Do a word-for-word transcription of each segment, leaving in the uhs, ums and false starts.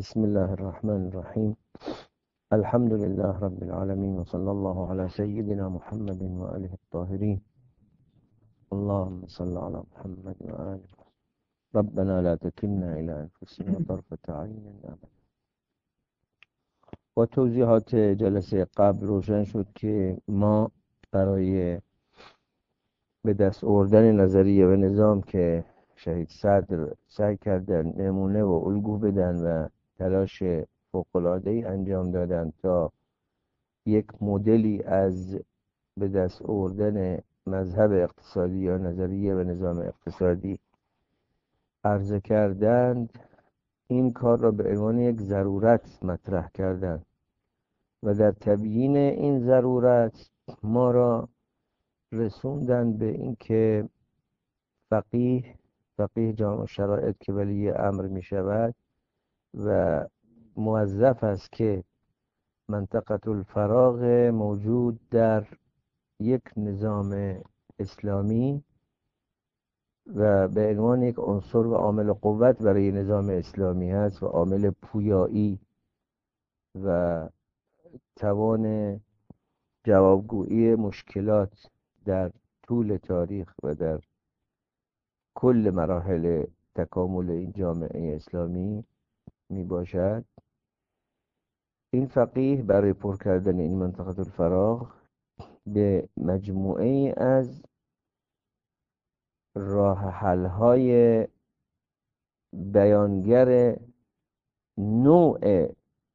بسم الله الرحمن الرحيم. الحمد لله رب العالمين، وصلى الله على سيدنا محمد وآله الطاهرين. اللهم صل على محمد وآله. ربنا لا تكلنا إلى أنفسنا طرفة عين أبدا. با توضیحات جلسه قبل روشن شد که ما برای به دست آوردن نظریه و نظام که شهید صدر سعی کردن نمونه و الگو بدن و تلاش فوق‌العاده‌ای انجام دادن تا یک مدلی از به دست آوردن مذهب اقتصادی یا نظریه و نظام اقتصادی عرضه کردند. این کار را به عنوان یک ضرورت مطرح کردند و در تبیین این ضرورت ما را رسوندن به اینکه فقیه فقیه جامع شرایط که ولی امر می شود و موظف است که منطقه الفراغ موجود در یک نظام اسلامی و به عنوان یک عنصر و عامل قوت برای نظام اسلامی هست و عامل پویایی و توان جوابگویی مشکلات در طول تاریخ و در کل مراحل تکامل این جامعه اسلامی می باشد. این فقیه برای پر کردن این منطقه الفراغ به مجموعه از راه حل‌های بیانگر نوع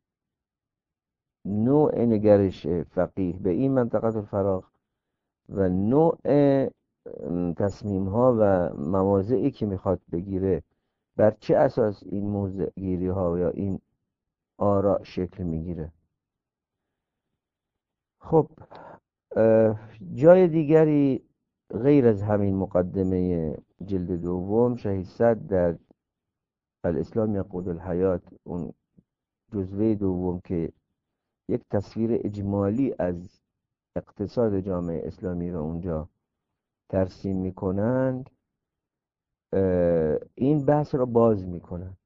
نوع نگرش فقیه به این منطقه الفراغ و نوع تصمیم ها و مواضعی که میخواد بگیره بر چه اساس این موضع گیری ها یا این آراء شکل میگیره. خب جای دیگری غیر از همین مقدمه جلد دوم شهید صدر در الاسلام یقود الحیات، اون جزوه دوم که یک تصویر اجمالی از اقتصاد جامعه اسلامی رو اونجا ترسیم میکنند، این بحث رو باز میکنند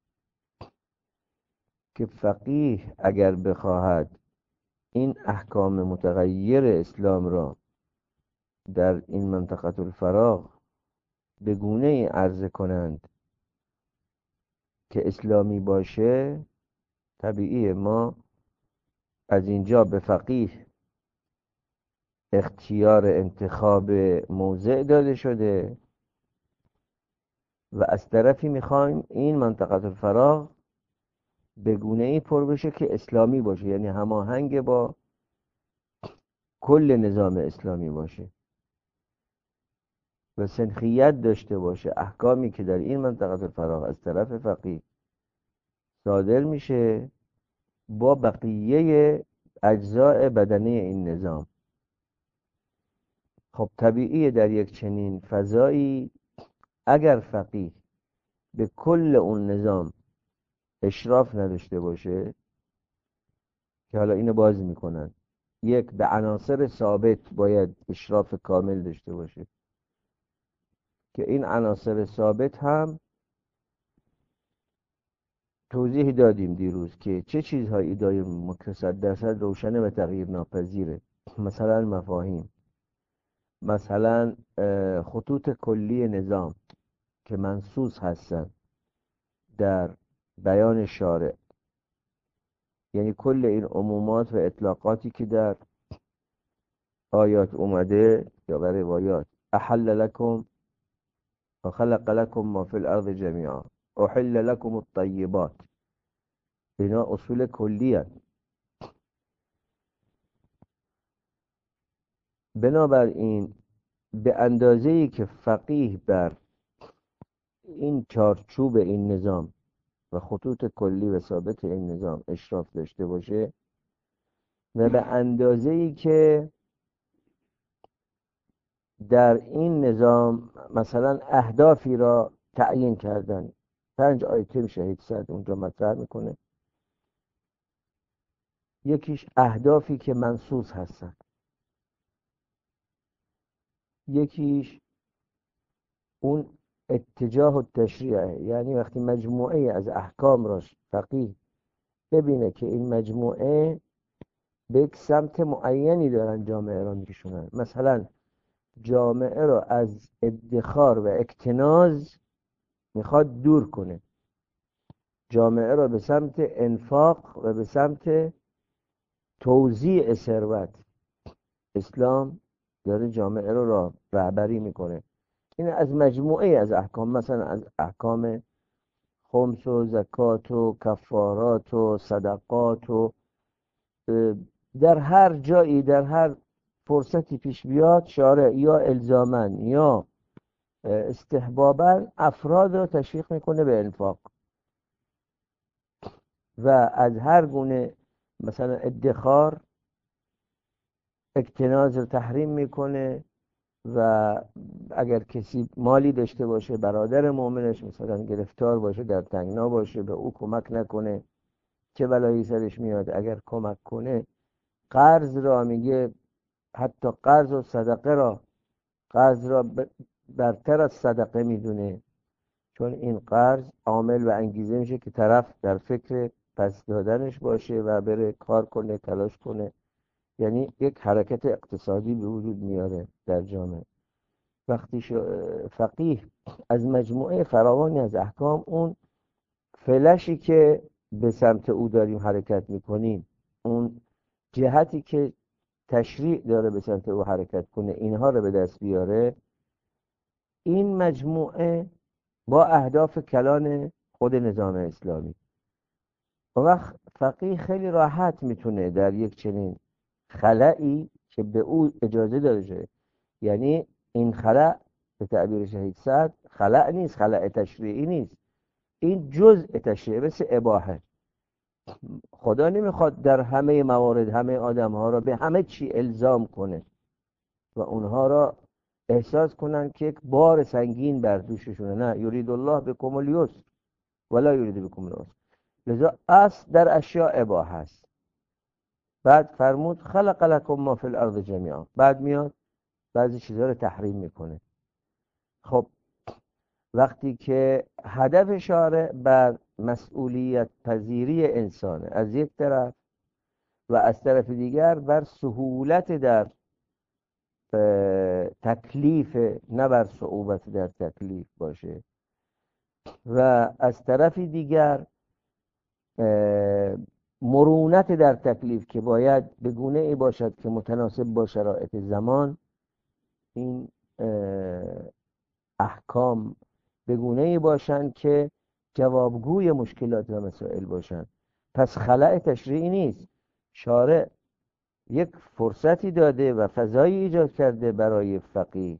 که فقیه اگر بخواهد این احکام متغیر اسلام را در این منطقه الفراغ به گونه‌ای عرضه کنند که اسلامی باشه، طبیعیه ما از اینجا به فقیه اختیار انتخاب موضع داده شده و از طرفی میخوایم این منطقه الفراغ به گونه‌ای پر بشه که اسلامی باشه، یعنی هماهنگ با کل نظام اسلامی باشه و سنخیت داشته باشه. احکامی که در این منطقه الفراغ از طرف فقیه صادر میشه با بقیه اجزاء بدنه این نظام. خب طبیعیه در یک چنین فضایی اگر فقیه به کل اون نظام اشراف نداشته باشه، که حالا اینو باز میکنن، یک به عناصر ثابت باید اشراف کامل داشته باشه که این عناصر ثابت هم توضیح دادیم دیروز که چه چیزهایی داریم که صد درصد روشنه و تغییر ناپذیره. مثلا مفاهیم، مثلا خطوط کلی نظام که منصوص هستن در بیان شارع، یعنی کل این عمومات و اطلاقاتی که در آیات اومده یا بر روایات، احل لکم و خلق لکم ما فی الارض جمیعا، احل لکم الطیبات، اینا اصول کلی هست. بنابراین به اندازه‌ای که فقیه بر این چارچوب این نظام و خطوط کلی و ثابت این نظام اشراف داشته باشه و به اندازه‌ای که در این نظام مثلا اهدافی را تعیین کردن، پنج آیتم شهید صدر اونجا مطرح میکنه. یکیش اهدافی که منصوص هستن، یکیش اون اتجاه و تشریعه، یعنی وقتی مجموعه از احکام را فقیه ببینه که این مجموعه به یک سمت معینی دارن جامعه را میکشونن. مثلا جامعه را از ادخار و اکتناز میخواد دور کنه، جامعه را به سمت انفاق و به سمت توزیع ثروت. اسلام داره جامعه رو را رهبری میکنه. این از مجموعه از احکام، مثلا از احکام خمس و زکات و کفارات و صدقات و در هر جایی در هر فرصتی پیش بیاد شارع یا الزامن یا استحبابا افراد رو تشویق میکنه به انفاق و از هر گونه مثلا ادخار اکتناز رو تحریم میکنه و اگر کسی مالی داشته باشه برادر مؤمنش مثلا گرفتار باشه در تنگنا باشه به او کمک نکنه، چه بلایی سرش میاد اگر کمک کنه. قرض را میگه حتی قرض و صدقه را قرض را برتر از صدقه میدونه، چون این قرض عامل و انگیزه میشه که طرف در فکر پس دادنش باشه و بره کار کنه تلاش کنه، یعنی یک حرکت اقتصادی به وجود میاره در جامعه. وقتی فقیه از مجموعه فراوانی از احکام اون فلشی که به سمت او داریم حرکت میکنیم، اون جهتی که تشریع داره به سمت او حرکت کنه، اینها رو به دست بیاره، این مجموعه با اهداف کلان خود نظام اسلامی. و وقت فقیه خیلی راحت میتونه در یک چنین خلایی که به او اجازه داده شده، یعنی این خلأ به تعبیر شهید سعد خلأ نیست، خلأ تشریعی نیست، این جزء تشریعی مثل اباحه. خدا نمیخواد در همه موارد همه آدم ها را به همه چی الزام کنه و اونها را احساس کنن که یک بار سنگین بر دوششونه. نه، یرید الله بکم الیسر ولا یرید بکم العسر. لذا اصل در اشیاء اباحه است. بعد فرمود خلق لکم ما فی الارض جمیعا، بعد میاد بعضی چیزها رو تحریم میکنه. خب وقتی که هدف شارع بر مسئولیت پذیری انسانه از یک طرف و از طرف دیگر بر سهولت در تکلیف نه بر صعوبت در تکلیف باشه و از طرف دیگر مرونت در تکلیف که باید به گونه ای باشد که متناسب با شرایط زمان، این احکام به گونه ای باشند که جوابگوی مشکلات و مسائل باشند. پس خلأ تشریعی نیست، شارع یک فرصتی داده و فضایی ایجاد کرده برای فقیه،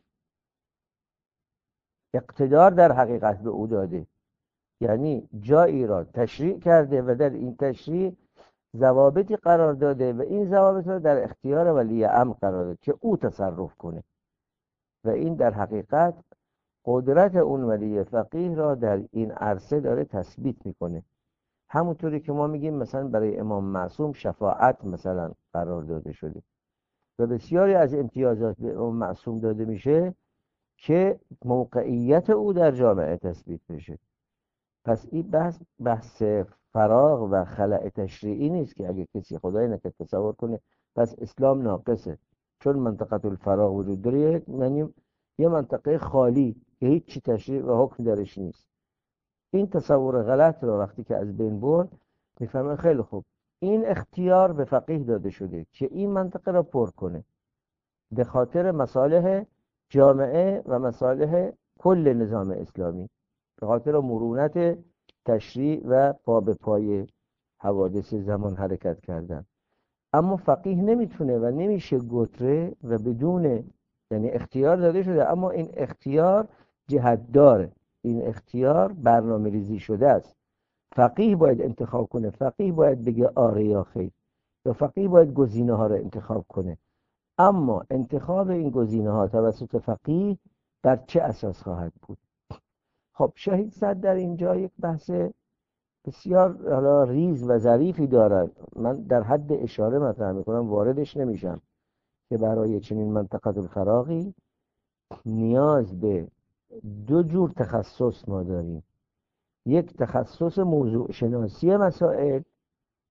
اقتدار در حقیقت به او داده، یعنی جایی را تشریع کرده و در این تشریع ضوابطی قرار داده و این ضوابط را در اختیار ولی امر قرار داده که او تصرف کنه و این در حقیقت قدرت اون ولی فقیه را در این عرصه داره تثبیت میکنه. همونطوری که ما میگیم مثلا برای امام معصوم شفاعت مثلا قرار داده شده و بسیاری از امتیازات به امام معصوم داده میشه که موقعیت او در جامعه تثبیت بشه. پس این بحث بحث فراغ و خلأ تشریعی نیست که اگه کسی خدای نکرد تصور کنه پس اسلام ناقصه، چون منطقه الفراغ وجود داره، یعنی یه منطقه خالی که هیچ چی تشریع و حکم درش نیست. این تصور غلط رو وقتی که از بین برد میفهمه خیلی خوب این اختیار به فقیه داده شده که این منطقه را پر کنه به خاطر مصالح جامعه و مصالح کل نظام اسلامی، به خاطر مرونت تشریع و پا به پای حوادث زمان حرکت کردن. اما فقیه نمیتونه و نمیشه گتره و بدون، یعنی اختیار داده شده اما این اختیار جهت داره، این اختیار برنامه ریزی شده است. فقیه باید انتخاب کنه، فقیه باید بگه آره یا خیر، یا فقیه باید گزینه ها رو انتخاب کنه. اما انتخاب این گزینه ها توسط فقیه بر چه اساس خواهد بود؟ خب شهید صدر در اینجا یک بحث بسیار حالا ریز و ظریفی دارد، من در حد اشاره مطرح میکنم، واردش نمیشم، که برای چنین منطقه الفراغی نیاز به دو جور تخصص ما داریم. یک تخصص موضوع شناسی مسائل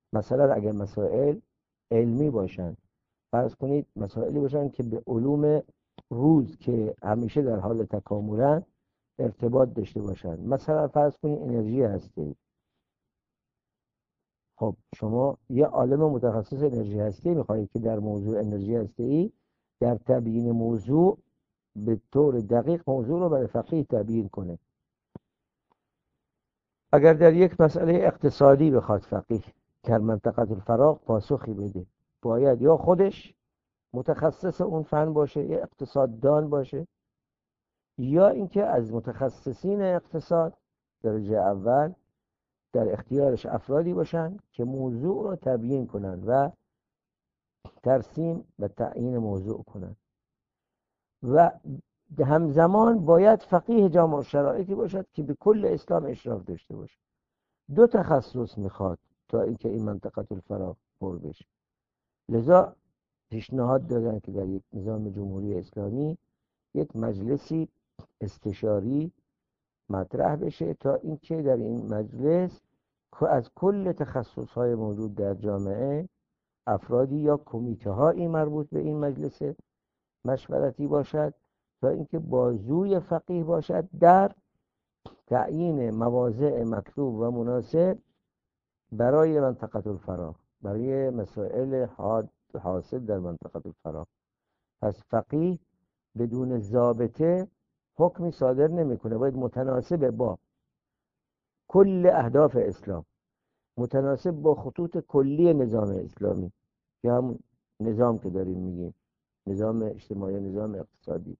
مثلا اگر مسائل علمی باشن، فرض کنید مسائلی باشن که به علوم روز که همیشه در حال تکاملن ارتباط داشته باشن، مثلا فرض کنید انرژی هستی. خب شما یه عالم متخصص انرژی هستی میخواهید که در موضوع انرژی هستی در تبیین موضوع به طور دقیق موضوع رو برای فقیه تبیین کنه. اگر در یک مسئله اقتصادی بخواد فقیه در منطقه الفراغ پاسخی بده، باید یا خودش متخصص اون فن باشه، یا اقتصاددان باشه، یا اینکه از متخصصین اقتصاد درجه اول در اختیارش افرادی باشن که موضوع رو تبیین کنن و ترسیم و تعیین موضوع کنن. و همزمان باید فقیه جامع شرایطی باشد که به کل اسلام اشراف داشته باشه. دو تخصص میخواد تا اینکه این منطقه الفراغ پر بشه. لذا پیشنهاد دادن که در یک نظام جمهوری اسلامی یک مجلسی استشاری مطرح بشه تا اینکه در این مجلس از کل تخصص‌های موجود در جامعه افرادی یا کمیته هایی مربوط به این مجلس مشورتی باشد تا اینکه بازوی فقیه باشد در تعیین مواضع مطلوب و مناسب برای منطقه الفراغ، برای مسائل حاصل در منطقه الفراغ. پس فقیه بدون ضابطه حکمی صادر نمیکنه، باید متناسب با کل اهداف اسلام، متناسب با خطوط کلی نظام اسلامی که همون نظام که داریم میگیم، نظام اجتماعی، نظام اقتصادی،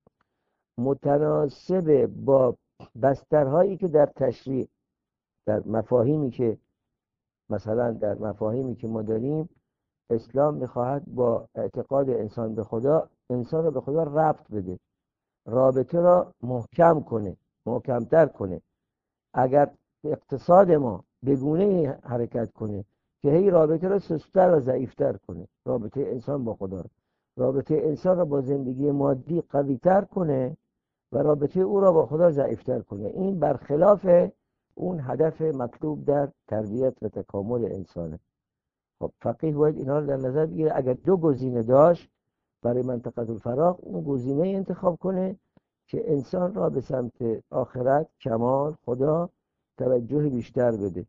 متناسب با بسترهایی که در تشریع، در مفاهیمی که مثلا در مفاهیمی که ما داریم، اسلام میخواهد با اعتقاد انسان به خدا انسان رو به خدا ربط بده، رابطه را محکم کنه، محکمتر کنه. اگر اقتصاد ما به گونه حرکت کنه که هی رابطه را سست‌تر و ضعیفتر کنه، رابطه انسان با خدا، رابطه انسان را با زندگی مادی قوی‌تر کنه و رابطه او را با خدا ضعیفتر کنه، این برخلاف اون هدف مطلوب در تربیت و تکامل انسانه. خب فقیه باید اینا رو در نظر بگیره. اگر دو گزینه داشت برای منطقه الفراغ، اون گزینه انتخاب کنه که انسان را به سمت آخرت، کمال، خدا توجه بیشتر بده.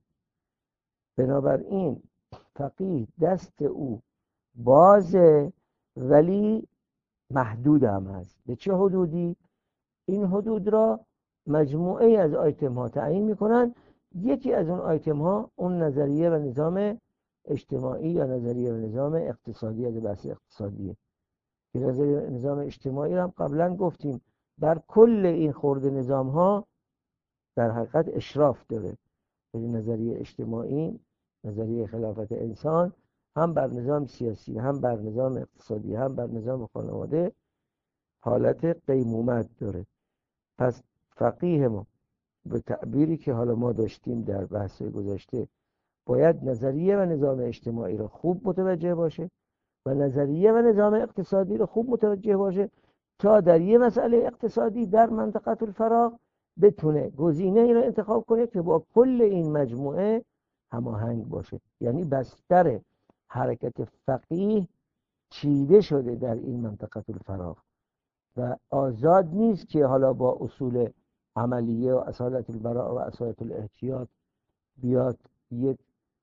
بنابراین فقیه دست او بازه ولی محدود هم هست. به چه حدودی؟ این حدود را مجموعه از آیتم ها تعیین میکنن. یکی از اون آیتم ها اون نظریه و نظام اجتماعی یا نظریه و نظام اقتصادی، از بحث اقتصادیه که نظریه نظام اجتماعی را هم قبلا گفتیم بر کل این خورده نظام ها در حقیقت اشراف داره. نظریه اجتماعی، نظریه خلافت انسان، هم بر نظام سیاسی، هم بر نظام اقتصادی، هم بر نظام خانواده حالت قیمومت داره. پس فقیه ما به تعبیری که حالا ما داشتیم در بحث گذشته باید نظریه و نظام اجتماعی رو خوب متوجه باشه و نظریه و نظام اقتصادی رو خوب متوجه باشه تا در یه مسئله اقتصادی در منطقه الفراغ بتونه گزینه ای رو انتخاب کنه که با کل این مجموعه هماهنگ باشه. یعنی بستر حرکت فقیه چیده شده در این منطقه الفراغ و آزاد نیست که حالا با اصول عملیه و اصالت البراء و اصالت الاحتیاط بیاد یک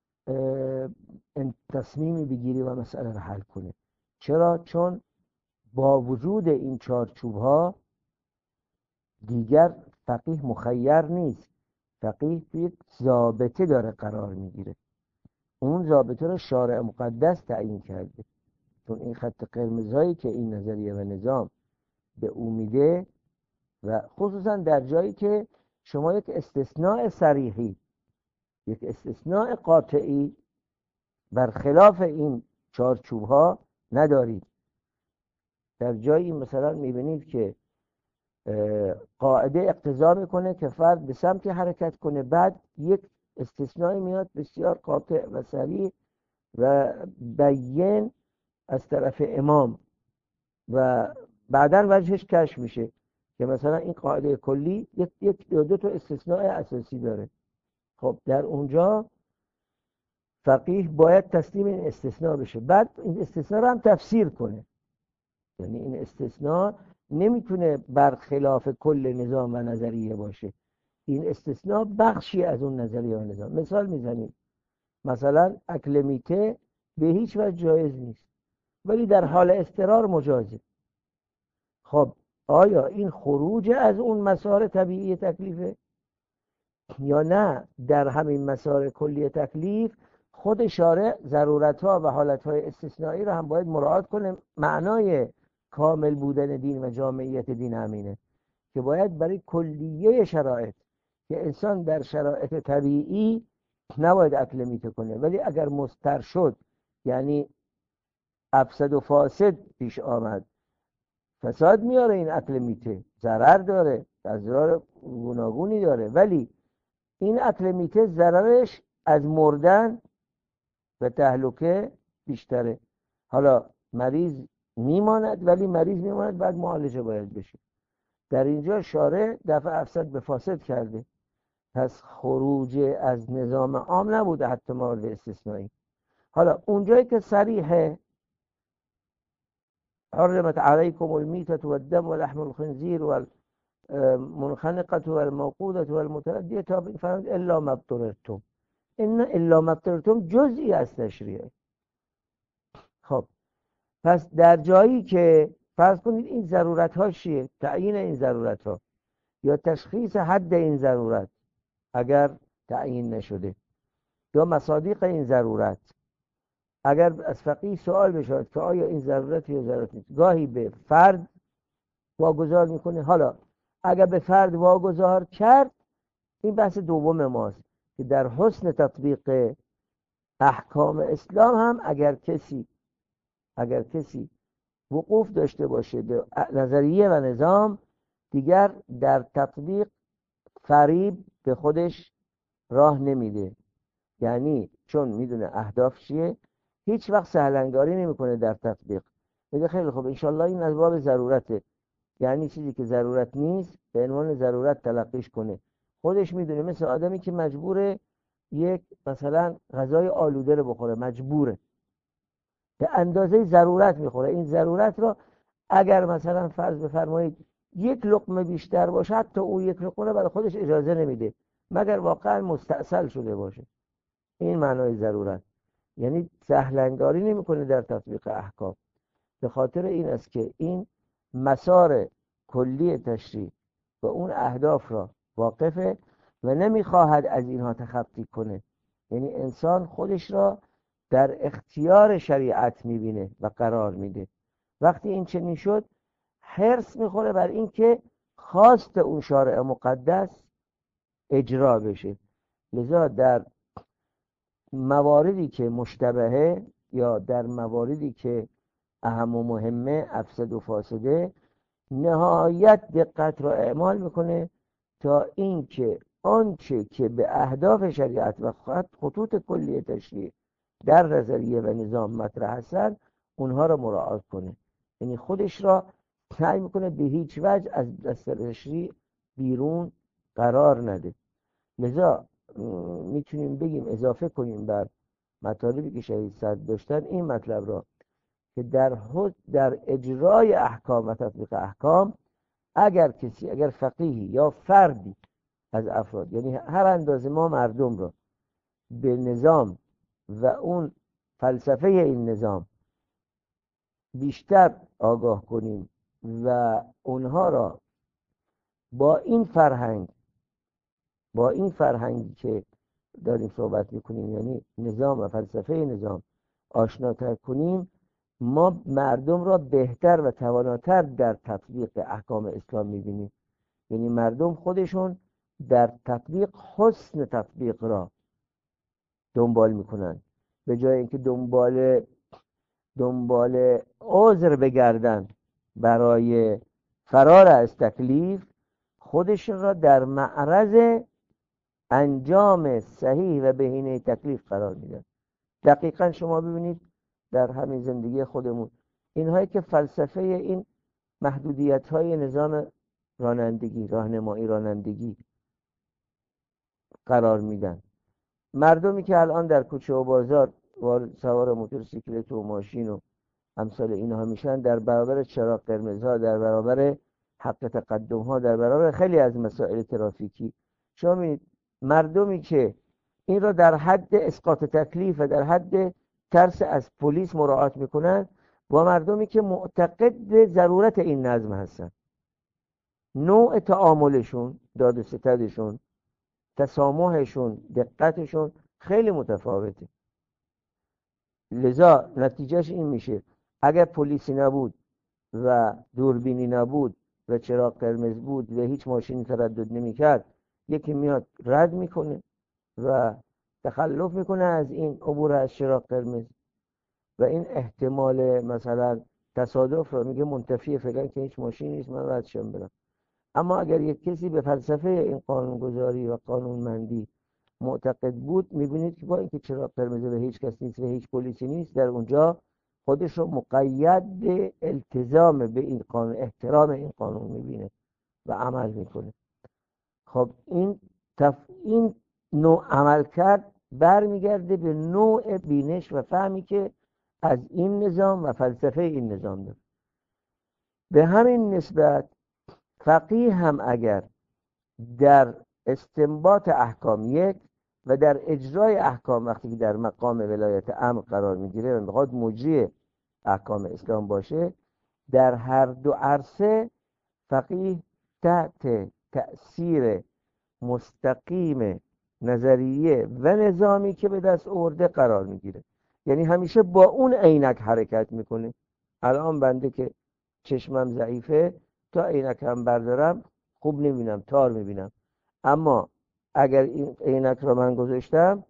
تصمیمی بگیری و مسئله رو حل کنه. چرا؟ چون با وجود این چارچوب ها دیگر فقیه مخیر نیست، فقیه یک ضابطه داره قرار میگیره، اون ضابطه رو شارع مقدس تعیین کرده. چون این خط قرمزهایی که این نظریه و نظام به او میده و خصوصا در جایی که شما یک استثناء صریحی، یک استثناء قاطعی برخلاف این چارچوب ها ندارید. در جایی مثلا میبینید که قاعده اقتضا میکنه که فرد به سمتی حرکت کنه، بعد یک استثناء میاد بسیار قاطع و صریح و بیان از طرف امام و بعداً وجهش کشف میشه که مثلا این قاعده کلی یک یک دو, دو تا استثناء اساسی داره. خب در اونجا فقیه باید تسلیم این استثناء بشه، بعد این استثناء رو هم تفسیر کنه. یعنی این استثناء نمیتونه برخلاف کل نظام و نظریه باشه، این استثناء بخشی از اون نظریه و نظام. مثال میزنیم، مثلا اکل میته به هیچ وجه جایز نیست ولی در حال اضطرار مجازه. خب آیا این خروج از اون مسار طبیعی تکلیفه یا نه در همین مسار کلی تکلیف خود شارع ضرورت‌ها و حالت‌های استثنایی رو هم باید مراعات کنه؟ معنای کامل بودن دین و جامعیت دین همینه که باید برای کلیه شرایط که انسان در شرایط طبیعی نباید اکل میته کنه، ولی اگر مضطر شد، یعنی افسد و فاسد پیش آمد، فساد میاره این اکل میته، ضرر داره، اضرار گوناگونی داره، ولی این اکل میته ضررش از مردن و تهلکه بیشتره. حالا مریض میماند، ولی مریض میماند بعد معالجه باید بشه. در اینجا شارع دفع افسد به فاسد کرده، پس خروج از نظام عام نبوده، حتی مورد استثنایی. حالا اونجایی که صریحه حرمت علیکم المیتة والدم ولحم الخنزیر والمنخنقة والموقوذة والمتردیة تا فرمود الا ما اضطررتم. این الا ما اضطررتم جزئی از تشریعه. خب پس در جایی که فرض کنید این ضرورت ها چیه، تعیین این ضرورت ها یا تشخیص حد این ضرورت اگر تعیین نشده، یا مصادیق این ضرورت، اگر از فقیه سوال بشود که آیا این ضرورت یا ضرورت نیست، گاهی به فرد واگذار میکنه. حالا اگر به فرد واگذار کرد، این بحث دوم ماست که در حسن تطبیق احکام اسلام هم اگر کسی اگر کسی وقوف داشته باشه به نظریه و نظام، دیگر در تطبیق فریب به خودش راه نمیده. یعنی چون میدونه اهداف چیه، هیچ وقت سهلنگاری نمیکنه در تطبیق. میگه خیلی خوب انشالله این از باب ضرورته، یعنی چیزی که ضرورت نیست به عنوان ضرورت تلقیش کنه. خودش میدونه، مثل آدمی که مجبوره یک مثلا غذای آلوده رو بخوره، مجبوره به اندازه ضرورت میخوره. این ضرورت رو اگر مثلا فرض بفرمایید یک لقمه بیشتر باشه، حتی او یک لقمه رو برای خودش اجازه نمیده مگر واقعا مستأصل شده باشه. این معنای ضرورت، یعنی سهلنگاری نمیکنه در تطبیق احکام. به خاطر این است که این مسار کلی تشریع و اون اهداف را واقفه و نمیخواهد از اینها تخطی کنه. یعنی انسان خودش را در اختیار شریعت میبینه و قرار میده. وقتی این چنین شد، حرص میخوره بر این که خواست اون شارع مقدس اجرا بشه. لذا در مواردی که مشتبهه یا در مواردی که اهم و مهمه، افسد و فاسده، نهایت دقت را اعمال میکنه تا اینکه آنچه که به اهداف شریعت و خطوط کلی تشریع در نظریه و نظام مطرح هستند اونها را مراعات کنه. یعنی خودش را سعی میکنه به هیچ وجه از دست تشریع بیرون قرار نده. لذا میتونیم بگیم، اضافه کنیم بر مطالبی که شهید صدر داشتن، این مطلب را که در حد در اجرای احکام و تطبیق احکام، اگر کسی، اگر فقیهی یا فردی از افراد، یعنی هر اندازه ما مردم را به نظام و اون فلسفه این نظام بیشتر آگاه کنیم و اونها را با این فرهنگ با این فرهنگی که داریم صحبت میکنیم، یعنی نظام و فلسفه نظام، آشناتر کنیم، ما مردم را بهتر و تواناتر در تطبیق احکام اسلام میبینیم. یعنی مردم خودشون در تطبیق حسن تطبیق را دنبال میکنن، به جای اینکه دنبال دنبال عذر بگردن برای فرار از تکلیف، خودشون را در معرض انجام صحیح و بهینه تکلیف قرار میدن. دقیقا شما ببینید در همین زندگی خودمون، اینهایی که فلسفه این محدودیت های نظام رانندگی، راهنمایی رانندگی قرار میدن، مردمی که الان در کوچه و بازار سوار موتورسیکلت و ماشین و امثال اینها میشن، در برابر چراغ قرمزها، در برابر حق تقدم ها، در برابر خیلی از مسائل ترافیکی، شما می‌بینید مردمی که این را در حد اسقاط تکلیف و در حد ترس از پلیس مراعات میکنن، با مردمی که معتقد به ضرورت این نظم هستن، نوع تعاملشون، داد و ستدشون، تسامحشون، دقتشون خیلی متفاوته. لذا نتیجهش این میشه اگر پلیسی نبود و دوربینی نبود و چراغ قرمز بود و هیچ ماشینی تردد نمیکرد، یکی میاد رد میکنه و تخلف میکنه از این عبور از چراغ قرمز و این احتمال مثلا تصادف رو میگه منتفی، فعلا که هیچ ماشینی نیست من رد شم برم. اما اگر یک کسی به فلسفه این قانونگذاری و قانونمندی معتقد بود، میبینید که با اینکه چراغ قرمز و هیچ کس نیست و هیچ پلیسی نیست، در اونجا خودش رو مقید به التزام به این قانون، احترام این قانون میبینه و عمل میکنه. خب این تف... این نوع عمل کرد برمیگرده به نوع بینش و فهمی که از این نظام و فلسفه این نظام داره. به همین نسبت فقیه هم اگر در استنباط احکام یک و در اجرای احکام وقتی که در مقام ولایت امر قرار میگیره و میخواد مجری احکام اسلام باشه، در هر دو عرصه فقیه تحت تأثیر مستقیم نظریه و نظامی که به دست آورده قرار میگیره. یعنی همیشه با اون عینک حرکت میکنه. الان بنده که چشمم ضعیفه، تا عینکم بردارم خوب نمیبینم، تار میبینم، اما اگر این عینک رو من گذاشتم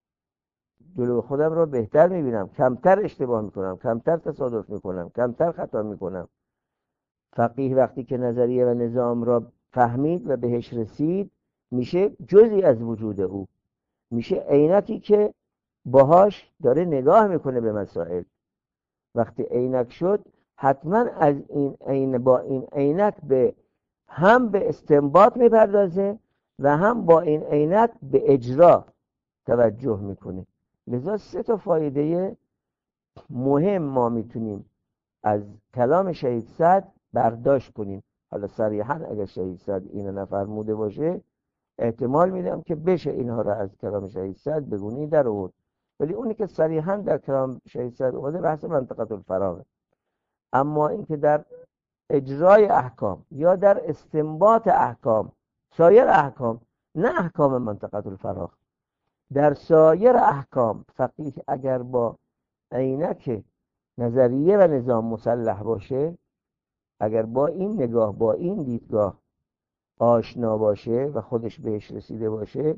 جلو خودم رو بهتر میبینم، کمتر اشتباه میکنم، کمتر تصادف میکنم، کمتر خطا میکنم. فقیه وقتی که نظریه و نظام را فهمید و بهش رسید، میشه جزئی از وجود او، میشه عینکی که باهاش داره نگاه میکنه به مسائل. وقتی عینک شد، حتما از این عین با این عینک به هم به استنباط میپردازه و هم با این عینک به اجرا توجه میکنه. لذا سه تا فایده مهم ما میتونیم از کلام شهید سعد برداشت کنیم. حالا صریحا اگر شهید سعد اینو نفرموده باشه، احتمال میدم که بشه اینها را از کلام شهید سعد بگونی در آورد، ولی اونی که صریحا در کلام شهید سعد اومده بحث منطقه الفراغ. اما اینکه در اجرای احکام یا در استنباط احکام، سایر احکام، نه احکام منطقه الفراغ، در سایر احکام فقیه اگر با عینک نظریه و نظام مسلح باشه، اگر با این نگاه، با این دیدگاه آشنا باشه و خودش بهش رسیده باشه،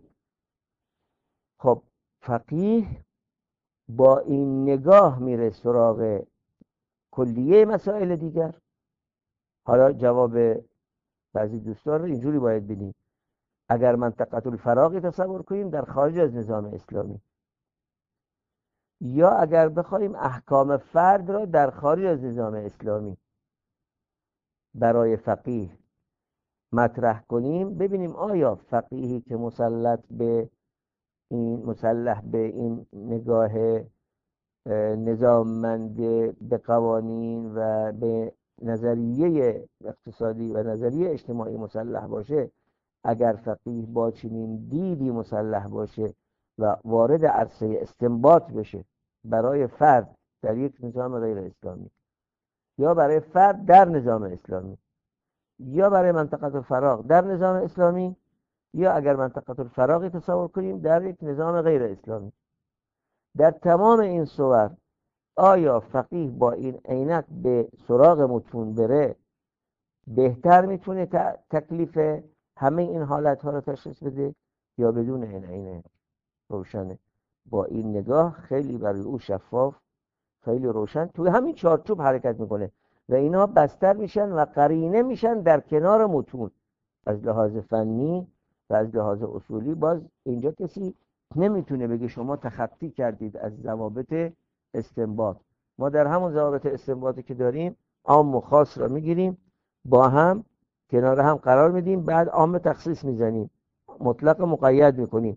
خب فقیه با این نگاه میره سراغ کلیه مسائل دیگر. حالا جواب بعضی دوستان رو اینجوری باید بدیم: اگر منطقه الفراغی تصور کنیم در خارج از نظام اسلامی، یا اگر بخوایم احکام فرد را در خارج از نظام اسلامی برای فقیه مطرح کنیم، ببینیم آیا فقیهی که مسلط به این مسلح به این نگاه نظاممند به قوانین و به نظریه اقتصادی و نظریه اجتماعی مسلح باشه، اگر فقیه با چنین دیدی مسلح باشه و وارد عرصه استنباط بشه برای فرد در یک نظام غیر اسلامی، یا برای فرد در نظام اسلامی، یا برای منطقه الفراغ در نظام اسلامی، یا اگر منطقه الفراغی تصور کنیم در یک نظام غیر اسلامی، در تمام این صور آیا فقیه با این عینک به سراغ متون بره بهتر میتونه تکلیف همه این حالت ها رو تشخیص بده، یا بدون این عینک روشنه؟ با این نگاه خیلی برای او شفاف، خیلی روشن توی همین چارچوب حرکت میکنه و اینا بستر میشن و قرینه میشن در کنار متون. از لحاظ فنی و از لحاظ اصولی باز اینجا کسی نمیتونه بگه شما تخطی کردید از ضوابط استنباط. ما در همون ضوابط استنباطی که داریم عام و خاص را میگیریم، با هم کنار هم قرار میدیم، بعد عام تخصیص میزنیم، مطلق مقید میکنیم.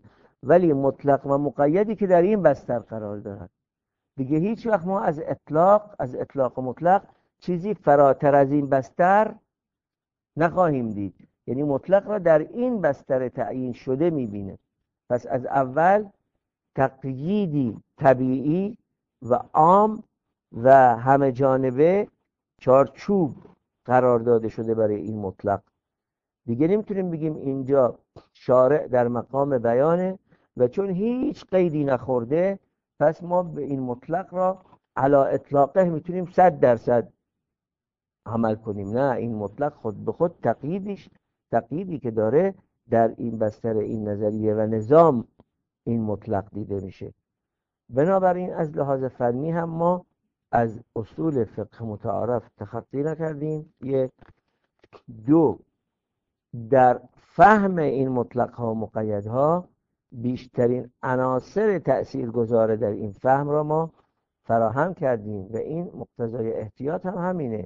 ولی مطلق و مقیدی که در این بستر قرار دارد. دیگه هیچ وقت ما از اطلاق از اطلاق و مطلق چیزی فراتر از این بستر نخواهیم دید. یعنی مطلق را در این بستر تعیین شده میبینه. پس از اول تقییدی طبیعی و عام و همه جانبه چارچوب قرار داده شده برای این مطلق. دیگه نمیتونیم بگیم اینجا شارع در مقام بیانه و چون هیچ قیدی نخورده پس ما به این مطلق را علا اطلاقه میتونیم صد درصد عمل کنیم. نه، این مطلق خود به خود تقییدش تقییدی که داره در این بستر این نظریه و نظام این مطلق دیده میشه. بنابراین از لحاظ فنی هم ما از اصول فقه متعارف تخطی نکردیم. یک. دو، در فهم این مطلق ها و مقید ها بیشترین عناصر تأثیر گذاره در این فهم را ما فراهم کردیم و این مقتضای احتیاط هم همینه.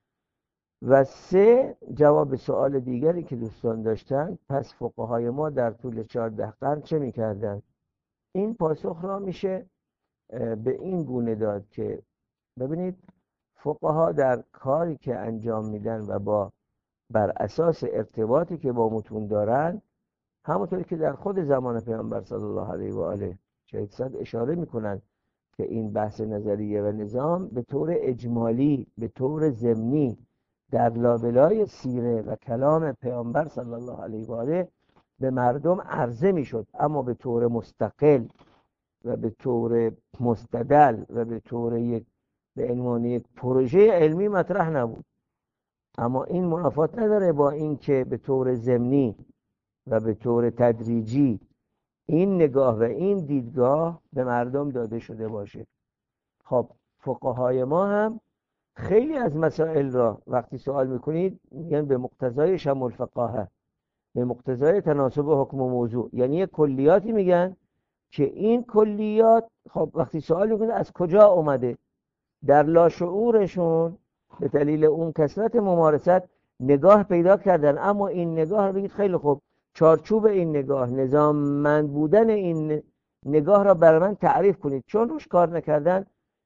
و سه، جواب سوال دیگری که دوستان داشتن، پس فقهای ما در طول چهارده قرن چه میکردن؟ این پاسخ را میشه به این گونه داد که ببینید فقها در کاری که انجام میدن و با بر اساس ارتباطی که با متون دارن، همونطوری که در خود زمان پیامبر صلی الله علیه و آله شهید اشاره میکنن که این بحث نظریه و نظام به طور اجمالی، به طور ضمنی در لابلای سیره و کلام پیامبر صلی الله علیه و آله به مردم عرضه میشد، اما به طور مستقل و به طور مستدل و به طور یک به عنوان یک پروژه علمی مطرح نبود. اما این منافات نداره با این که به طور ضمنی و به طور تدریجی این نگاه و این دیدگاه به مردم داده شده باشه. خب فقهای ما هم خیلی از مسائل را وقتی سوال میکنید میگن به مقتضای شمول الفقاهه، به مقتضای تناسب حکم و موضوع، یعنی یک کلیاتی میگن که این کلیات خب وقتی سوال میکنید از کجا اومده، در لاشعورشون به دلیل اون کثرت ممارست نگاه پیدا کردن. اما این نگاه رو بگید خیلی خوب، چارچوب این نگاه، نظاممند بودن این نگاه را برای من تعریف کنید. چون روش کار نکردن،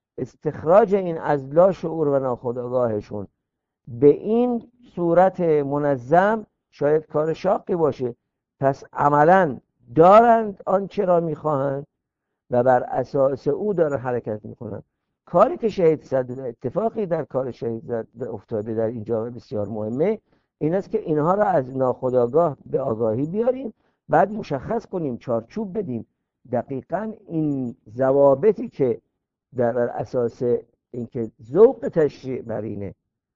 استخراج این از لاشعور و ناخودآگاهشون به این صورت منظم شاید کار شاقی باشه. پس عملا دارند آنچه را میخواهند و بر اساس او دارن حرکت میکنن. کاری که شهید صدر اتفاقی در کار شهید صدر افتاده در اینجا بسیار مهمه این است که اینها را از ناخودآگاه به آگاهی بیاریم، بعد مشخص کنیم، چارچوب بدیم دقیقاً این ضوابطی که در اساس اینکه ذوق تشریع بر اینه،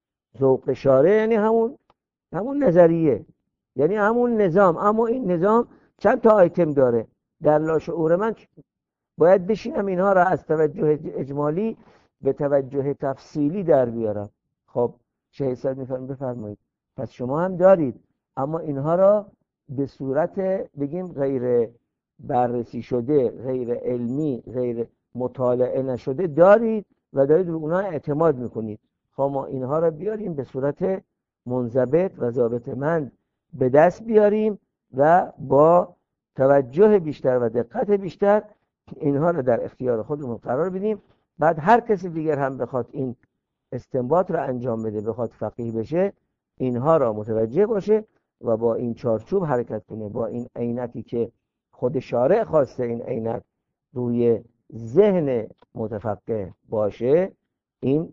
ذوق شارع یعنی همون همون نظریه، یعنی همون نظام، اما این نظام چند تا آیتم داره در لاشعور من، باید بشینم اینها را از توجه اجمالی به توجه تفصیلی در بیارم. خب شهید صاحب میفرمایید بفرمایید پس شما هم دارید، اما اینها را به صورت بگیم غیر بررسی شده، غیر علمی، غیر مطالعه نشده دارید و دارید رو اونها اعتماد میکنید. خب ما اینها را بیاریم به صورت منضبط و ضابطه‌مند به دست بیاریم و با توجه بیشتر و دقت بیشتر اینها را در اختیار خودمون قرار بدیم. بعد هر کسی دیگر هم بخواد این استنباط را انجام بده، بخواد فقیه بشه، اینها را متوجه باشه و با این چارچوب حرکت کنه، با این عینکی که خود شارع خواسته این عینک روی ذهن متفقه باشه، این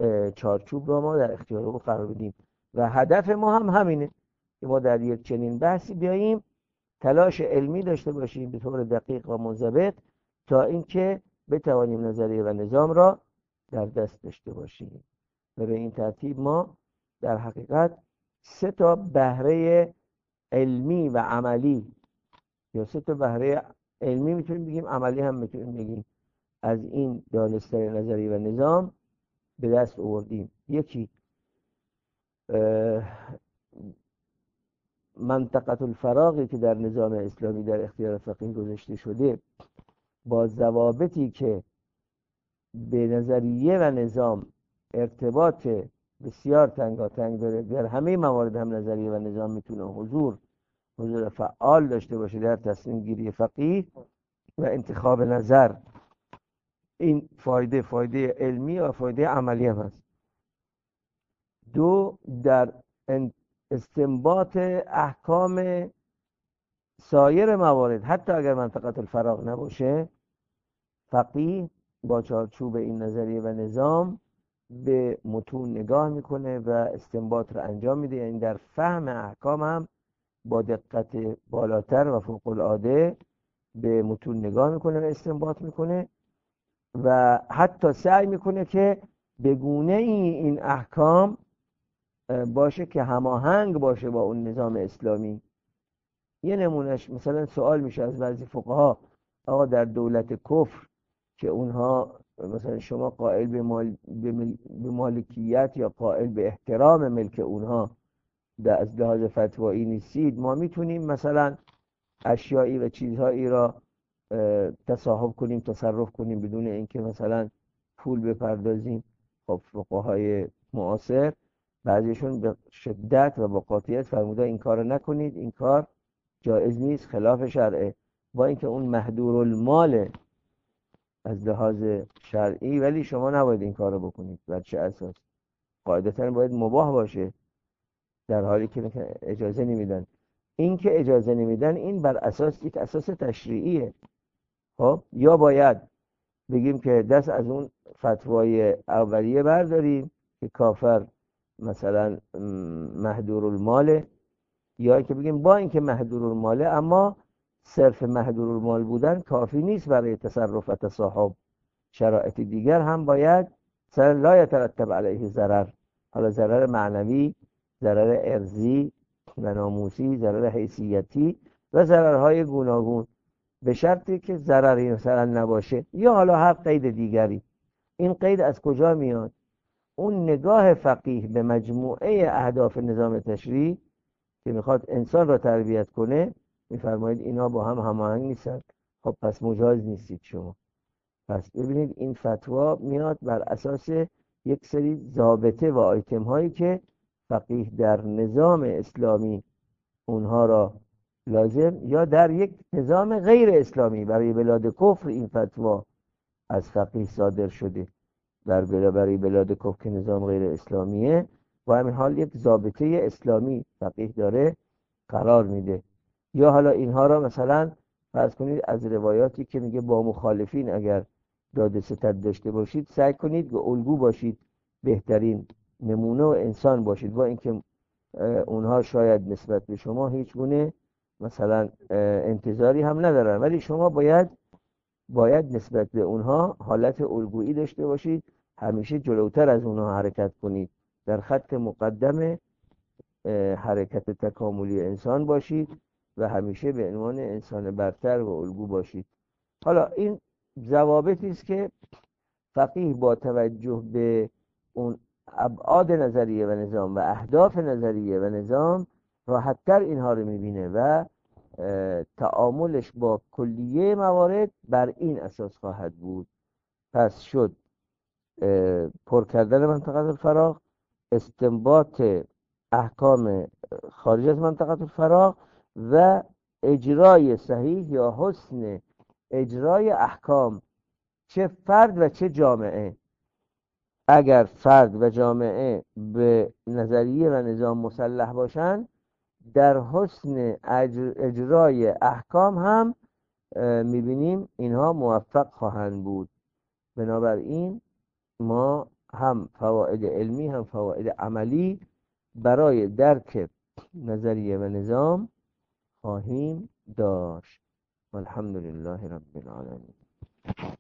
چارچوب را ما در اختیار او قرار بدیم. و هدف ما هم همینه که ما در یک چنین بحثی بیاییم، تلاش علمی داشته باشیم به طور دقیق و منضبط تا اینکه بتوانیم نظریه و نظام را در دست داشته باشیم. و به این ترتیب ما در حقیقت سه تا بهره علمی و عملی، یا سه تا بهره علمی میتونیم بگیم، عملی هم میتونیم بگیم، از این دانستن نظریه و نظام به دست آوردیم. یکی منطقه الفراغی که در نظام اسلامی در اختیار فقیه گذاشته شده با ضوابطی که به نظریه و نظام ارتباط بسیار تنگاتنگ داره، در همه موارد هم نظریه و نظام میتونه حضور حضور فعال داشته باشه در تصمیم گیری فقیه و انتخاب نظر. این فایده فایده علمی و فایده عملی هم هست. دو، در استنباط احکام سایر موارد حتی اگر منطقه الفراغ نباشه، فقیه با چارچوب این نظریه و نظام به متون نگاه میکنه و استنباط رو انجام میده. یعنی در فهم احکام هم با دقت بالاتر و فوق العاده به متون نگاه میکنه و استنباط میکنه و حتی سعی میکنه که به گونه این احکام باشه که هماهنگ باشه با اون نظام اسلامی. یه نمونهش مثلا سوال میشه از بعضی فقها، آقا در دولت کفر که اونها مثلا شما قائل به, مال به مالکیت یا قائل به احترام ملک اونها در از لحاظ فتوایی نیستید، ما میتونیم مثلا اشیایی و چیزهایی را تصاحب کنیم، تصرف کنیم بدون اینکه مثلا پول بپردازیم. خب فقهای معاصر بعضیشون به شدت و با قاطعیت فرموده این کار نکنید، این کار جایز نیست، خلاف شرعه، با اینکه اون محدور المال از لحاظ شرعی، ولی شما نباید این کار رو بکنید. بر چه اساس؟ قاعدتاً باید مباح باشه در حالی که اجازه نمیدن. این که اجازه نمیدن این بر اساس یک اساس تشریعیه. خب یا باید بگیم که دست از اون فتوای اولیه برداریم که کافر مثلا محدور الماله، یا که بگیم با اینکه محدور الماله اما صرف محدور المال بودن کافی نیست برای تصرف و تصاحب، شرایط دیگر هم باید سر لا یترتب علیه ضرر، حالا ضرر معنوی، ضرر ارضی و ناموسی، ضرر حیثیتی و ضررهای گوناگون، به شرطی که ضرری مثلا نباشه یا حالا هر قید دیگری. این قید از کجا میاد؟ اون نگاه فقیه به مجموعه اهداف نظام تشریع که میخواد انسان را تربیت کنه، میفرمایید اینا با هم هماهنگ نیستن. خب پس مجاز نیستید شما. پس ببینید این فتوا میاد بر اساس یک سری ضابطه و آیتم هایی که فقیه در نظام اسلامی اونها را لازم، یا در یک نظام غیر اسلامی برای بلاد کفر این فتوا از فقیه صادر شده، در برای بلاد کفر که نظام غیر اسلامیه با همین حال یک ضابطه اسلامی فقیه داره قرار میده. یا حالا اینها را مثلا فرض کنید از روایاتی که میگه با مخالفین اگر داد ستد داشته باشید سعی کنید که الگو باشید، بهترین نمونه و انسان باشید، با اینکه اونها شاید نسبت به شما هیچ گونه مثلا انتظاری هم ندارن، ولی شما باید باید نسبت به اونها حالت الگویی داشته باشید، همیشه جلوتر از اونها حرکت کنید، در خط مقدم حرکت تکاملی انسان باشید و همیشه به عنوان انسان برتر و الگو باشید. حالا این ضوابطی است که فقیه با توجه به اون ابعاد نظریه و نظام و اهداف نظریه و نظام راحت‌تر اینها رو می‌بینه و تعاملش با کلیه موارد بر این اساس خواهد بود. پس شد پر کردن منطقه الفراغ، استنباط احکام خارج از منطقه الفراغ و اجرای صحیح یا حسن اجرای احکام، چه فرد و چه جامعه. اگر فرد و جامعه به نظریه و نظام مسلح باشند، در حسن اجرای احکام هم میبینیم اینها موفق خواهند بود. بنابراین ما هم فواید علمی هم فواید عملی برای درک نظریه و نظام خواهیم داشت. والحمد لله رب العالمین.